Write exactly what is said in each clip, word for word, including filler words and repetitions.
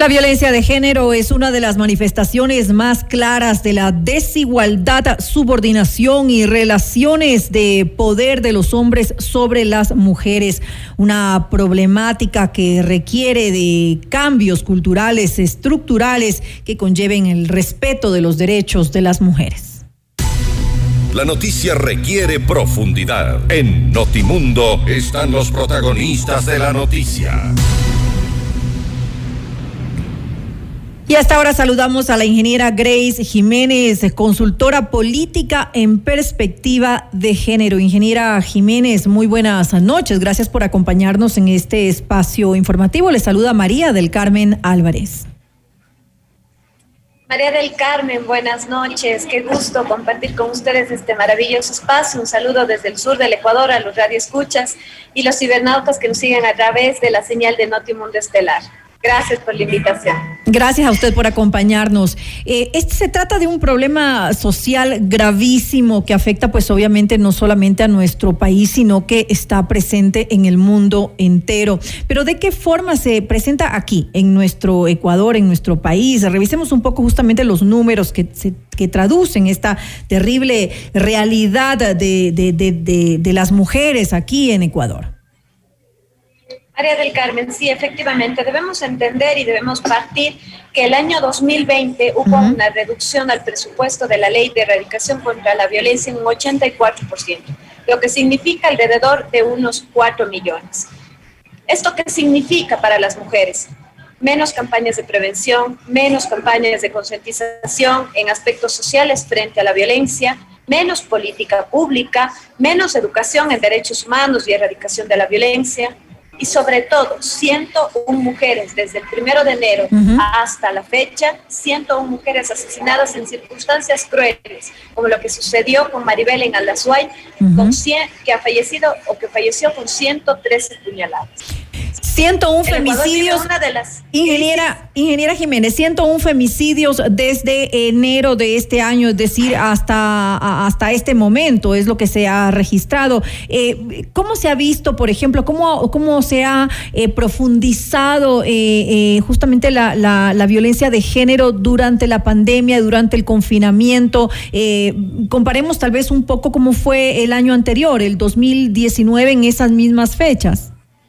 La violencia de género es una de las manifestaciones más claras de la desigualdad, subordinación y relaciones de poder de los hombres sobre las mujeres. Una problemática que requiere de cambios culturales, estructurales, que conlleven el respeto de los derechos de las mujeres. La noticia requiere profundidad. En Notimundo están los protagonistas de la noticia. Y hasta ahora saludamos a la ingeniera Grace Jiménez, consultora política en perspectiva de género. Ingeniera Jiménez, muy buenas noches. Gracias por acompañarnos en este espacio informativo. Les saluda María del Carmen Álvarez. María del Carmen, buenas noches. Qué gusto compartir con ustedes este maravilloso espacio. Un saludo desde el sur del Ecuador a los radioescuchas y los cibernautas que nos siguen a través de la señal de Notimundo Estelar. Gracias por la invitación. Gracias a usted por acompañarnos. Eh, este se trata de un problema social gravísimo que afecta pues obviamente no solamente a nuestro país, sino que está presente en el mundo entero. Pero ¿de qué forma se presenta aquí, en nuestro Ecuador, en nuestro país? Revisemos un poco justamente los números que se que traducen esta terrible realidad de, de, de, de, de las mujeres aquí en Ecuador. María del Carmen, sí, efectivamente, debemos entender y debemos partir que el año dos mil veinte hubo uh-huh. una reducción al presupuesto de la Ley de Erradicación contra la Violencia en un ochenta y cuatro por ciento, lo que significa alrededor de unos cuatro millones. ¿Esto qué significa para las mujeres? Menos campañas de prevención, menos campañas de concientización en aspectos sociales frente a la violencia, menos política pública, menos educación en derechos humanos y erradicación de la violencia. Y sobre todo, ciento una mujeres desde el primero de enero uh-huh. hasta la fecha, ciento una mujeres asesinadas en circunstancias crueles, como lo que sucedió con Maribel en Aldazuay, uh-huh. con cien, que ha fallecido o que falleció con ciento trece puñaladas. ciento uno femicidios, una de las ingeniera, ingeniera Jiménez, ciento uno femicidios desde enero de este año, es decir, hasta, hasta este momento es lo que se ha registrado. Eh, ¿Cómo se ha visto, por ejemplo, cómo, cómo se ha eh, profundizado eh, eh, justamente la, la, la violencia de género durante la pandemia, durante el confinamiento? Eh, comparemos tal vez un poco cómo fue el año anterior, el dos mil diecinueve, en esas mismas fechas.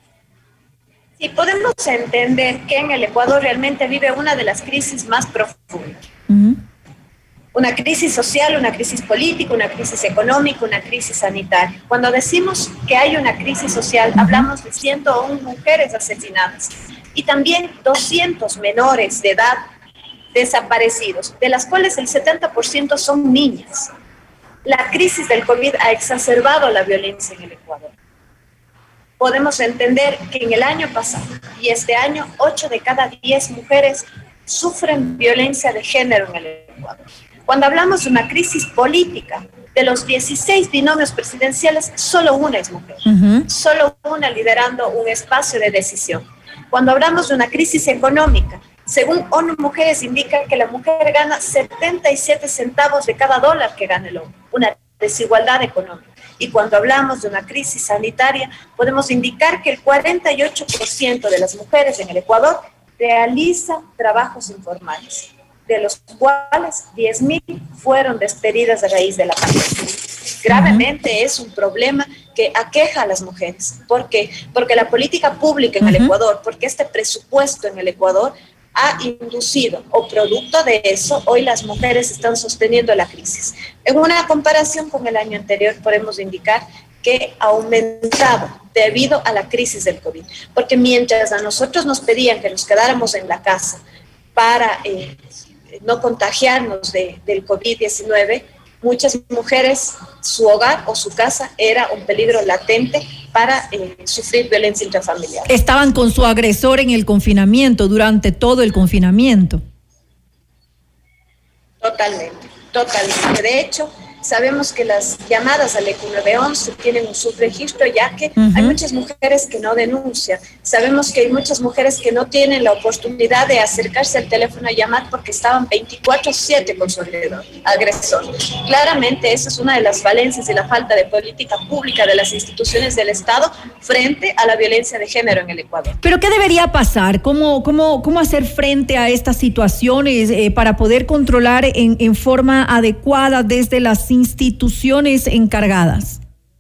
Y podemos entender que en el Ecuador realmente vive una de las crisis más profundas. Uh-huh. Una crisis social, una crisis política, una crisis económica, una crisis sanitaria. Cuando decimos que hay una crisis social, uh-huh. hablamos de ciento una mujeres asesinadas y también doscientos menores de edad desaparecidos, de las cuales el setenta por ciento son niñas. La crisis del COVID ha exacerbado la violencia en el Ecuador. Podemos entender que en el año pasado y este año, ocho de cada diez mujeres sufren violencia de género en el Ecuador. Cuando hablamos de una crisis política, de los dieciséis binomios presidenciales, solo una es mujer, uh-huh. solo una liderando un espacio de decisión. Cuando hablamos de una crisis económica, según ONU Mujeres indica que la mujer gana setenta y siete centavos de cada dólar que gana el hombre, una desigualdad económica. Y cuando hablamos de una crisis sanitaria, podemos indicar que el cuarenta y ocho por ciento de las mujeres en el Ecuador realizan trabajos informales, de los cuales diez mil fueron despedidas a raíz de la pandemia. Gravemente es un problema que aqueja a las mujeres. ¿Por qué? Porque la política pública en el Ecuador, porque este presupuesto en el Ecuador ha inducido, o producto de eso, hoy las mujeres están sosteniendo la crisis. En una comparación con el año anterior, podemos indicar que ha aumentado debido a la crisis del COVID. Porque mientras a nosotros nos pedían que nos quedáramos en la casa para eh, no contagiarnos de, del COVID diecinueve, muchas mujeres, su hogar o su casa era un peligro latente para eh, sufrir violencia intrafamiliar. Estaban con su agresor en el confinamiento, durante todo el confinamiento. Totalmente, totalmente. De hecho, Sabemos que las llamadas al E Q nueve once tienen un subregistro, ya que uh-huh. hay muchas mujeres que no denuncian. Sabemos que hay muchas mujeres que no tienen la oportunidad de acercarse al teléfono a llamar porque estaban veinticuatro siete con su agresor. Claramente esa es una de las falencias y la falta de política pública de las instituciones del Estado frente a la violencia de género en el Ecuador. ¿Pero qué debería pasar? ¿Cómo, cómo, cómo hacer frente a estas situaciones eh, para poder controlar en, en forma adecuada desde las instituciones encargadas?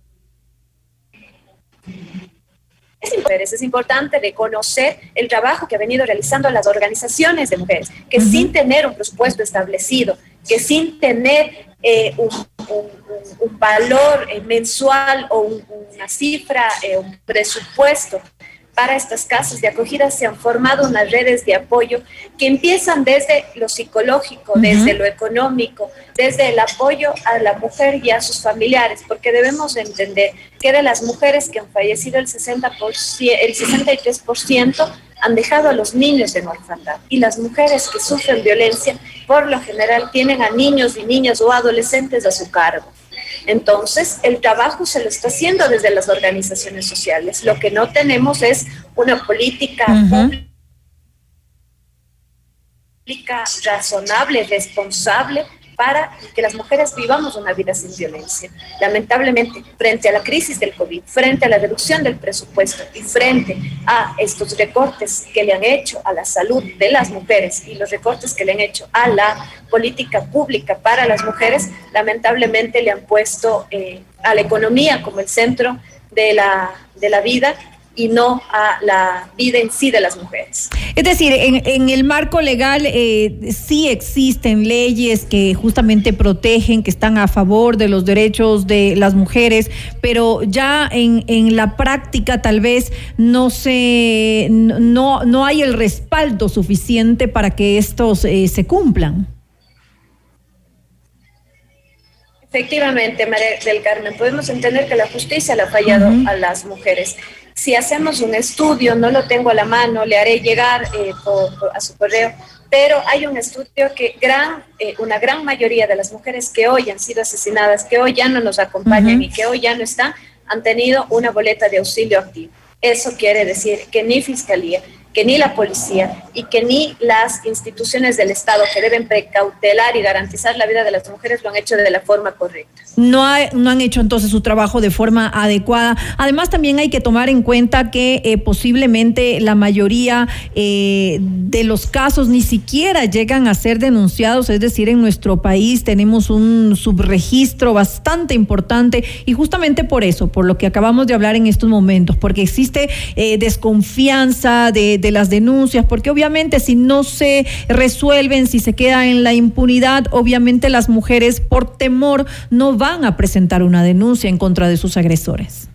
Es, es importante reconocer el trabajo que han venido realizando las organizaciones de mujeres, que uh-huh. sin tener un presupuesto establecido, que sin tener eh, un, un, un valor eh, mensual o un, una cifra, eh, un presupuesto para estas casas de acogida, se han formado unas redes de apoyo que empiezan desde lo psicológico, uh-huh. desde lo económico, desde el apoyo a la mujer y a sus familiares, porque debemos entender que de las mujeres que han fallecido el, sesenta por ciento, el sesenta y tres por ciento han dejado a los niños en orfandad, y las mujeres que sufren violencia por lo general tienen a niños y niñas o adolescentes a su cargo. Entonces, el trabajo se lo está haciendo desde las organizaciones sociales. Lo que no tenemos es una política uh-huh. pública razonable, responsable, para que las mujeres vivamos una vida sin violencia. Lamentablemente, frente a la crisis del COVID, frente a la reducción del presupuesto y frente a estos recortes que le han hecho a la salud de las mujeres y los recortes que le han hecho a la política pública para las mujeres, lamentablemente le han puesto eh, a la economía como el centro de la, de la vida, y no a la vida en sí de las mujeres. Es decir, en, en el marco legal eh, sí existen leyes que justamente protegen, que están a favor de los derechos de las mujeres, pero ya en, en la práctica tal vez no se, no, no hay el respaldo suficiente para que estos eh, se cumplan. Efectivamente, María del Carmen, podemos entender que la justicia le ha fallado uh-huh. a las mujeres. Si hacemos un estudio, no lo tengo a la mano, le haré llegar eh, por, por, a su correo, pero hay un estudio que gran, eh, una gran mayoría de las mujeres que hoy han sido asesinadas, que hoy ya no nos acompañan uh-huh. y que hoy ya no están, han tenido una boleta de auxilio activo. Eso quiere decir que ni Fiscalía, que ni la policía y que ni las instituciones del Estado que deben precautelar y garantizar la vida de las mujeres lo han hecho de la forma correcta. No, hay, no han hecho entonces su trabajo de forma adecuada. Además, también hay que tomar en cuenta que eh, posiblemente la mayoría eh, de los casos ni siquiera llegan a ser denunciados, es decir, en nuestro país tenemos un subregistro bastante importante y justamente por eso, por lo que acabamos de hablar en estos momentos, porque existe eh, desconfianza de de las denuncias, porque obviamente si no se resuelven, si se queda en la impunidad, obviamente las mujeres por temor no van a presentar una denuncia en contra de sus agresores.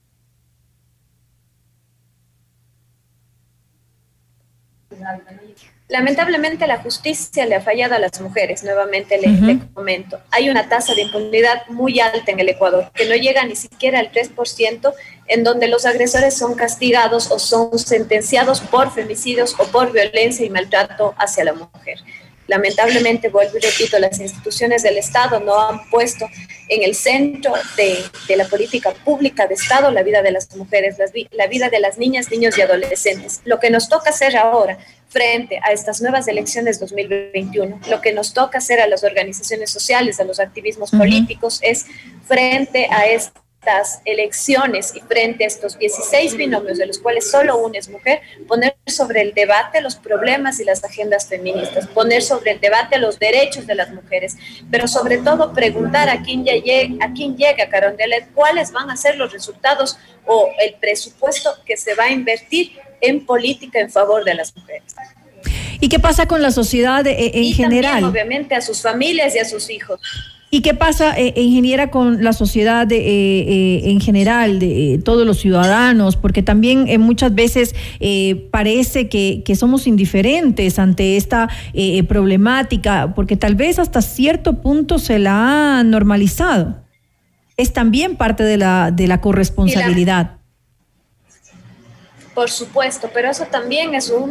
Lamentablemente la justicia le ha fallado a las mujeres, nuevamente le, uh-huh. le comento. Hay una tasa de impunidad muy alta en el Ecuador, que no llega ni siquiera al tres por ciento, en donde los agresores son castigados o son sentenciados por femicidios o por violencia y maltrato hacia la mujer. Lamentablemente, vuelvo y repito, las instituciones del Estado no han puesto en el centro de, de la política pública de Estado la vida de las mujeres, las, la vida de las niñas, niños y adolescentes. Lo que nos toca hacer ahora, frente a estas nuevas elecciones dos mil veintiuno, lo que nos toca hacer a las organizaciones sociales, a los activismos uh-huh. políticos, es frente a esta estas elecciones y frente a estos dieciséis binomios, de los cuales solo uno es mujer, poner sobre el debate los problemas y las agendas feministas, poner sobre el debate los derechos de las mujeres, pero sobre todo preguntar a quién, ya llegue, a quién llega Carondelet, cuáles van a ser los resultados o el presupuesto que se va a invertir en política en favor de las mujeres. ¿Y qué pasa con la sociedad eh, en y general? También, obviamente, a sus familias y a sus hijos. ¿Y qué pasa, eh, ingeniera, con la sociedad de, eh, eh, en general, de eh, todos los ciudadanos? Porque también eh, muchas veces eh, parece que, que somos indiferentes ante esta eh, problemática, porque tal vez hasta cierto punto se la ha normalizado. Es también parte de la, de la corresponsabilidad. Por supuesto, pero eso también es un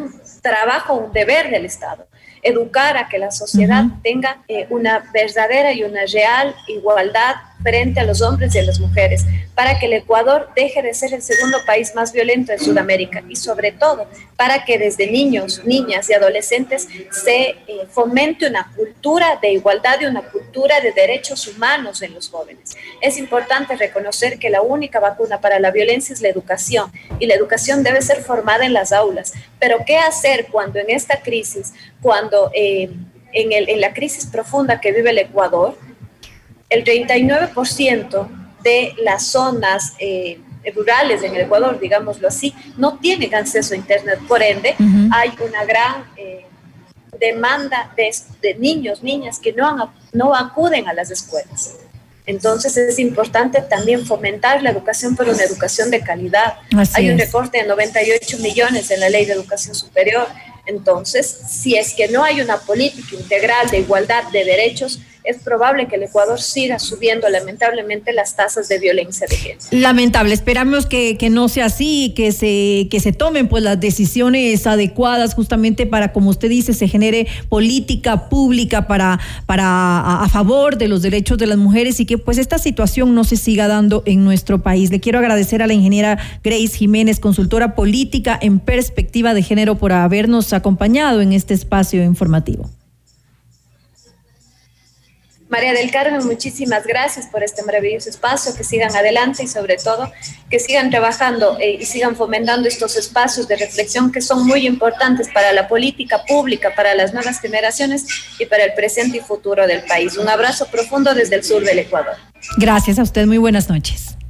trabajo, un deber del Estado. Educar a que la sociedad uh-huh. tenga eh, una verdadera y una real igualdad frente a los hombres y a las mujeres, para que el Ecuador deje de ser el segundo país más violento de Sudamérica y sobre todo para que desde niños, niñas y adolescentes se eh, fomente una cultura de igualdad y una cultura de derechos humanos en los jóvenes. Es importante reconocer que la única vacuna para la violencia es la educación y la educación debe ser formada en las aulas. Pero ¿qué hacer cuando en esta crisis, cuando eh, en, el, en la crisis profunda que vive el Ecuador, el treinta y nueve por ciento de las zonas eh, rurales en el Ecuador, digámoslo así, no tienen acceso a Internet? Por ende, uh-huh. hay una gran eh, demanda de, de niños, niñas que no, han, no acuden a las escuelas. Entonces es importante también fomentar la educación, pero una educación de calidad. Así hay un es. recorte de noventa y ocho millones en la Ley de Educación Superior. Entonces, si es que no hay una política integral de igualdad de derechos, es probable que el Ecuador siga subiendo lamentablemente las tasas de violencia de género. Lamentable, esperamos que, que no sea así, que se, que se tomen pues las decisiones adecuadas justamente para, como usted dice, se genere política pública para, para a, a favor de los derechos de las mujeres y que pues esta situación no se siga dando en nuestro país. Le quiero agradecer a la ingeniera Grace Jiménez, consultora política en perspectiva de género, por habernos acompañado en este espacio informativo. María del Carmen, muchísimas gracias por este maravilloso espacio, que sigan adelante y sobre todo que sigan trabajando eh, y sigan fomentando estos espacios de reflexión que son muy importantes para la política pública, para las nuevas generaciones y para el presente y futuro del país. Un abrazo profundo desde el sur del Ecuador. Gracias a usted, muy buenas noches.